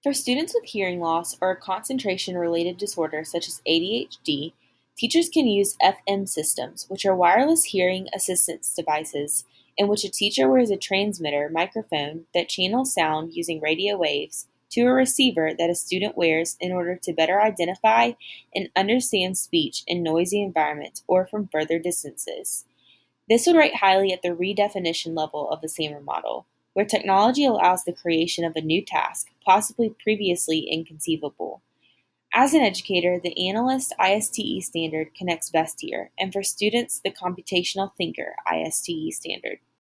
For students with hearing loss or a concentration-related disorder such as ADHD, teachers can use FM systems, which are wireless hearing assistance devices in which a teacher wears a transmitter microphone that channels sound using radio waves to a receiver that a student wears in order to better identify and understand speech in noisy environments or from further distances. This would rate highly at the redefinition level of the SAMR model, where technology allows the creation of a new task, possibly previously inconceivable. As an educator, the Analyst ISTE standard connects best here, and for students, the Computational Thinker ISTE standard.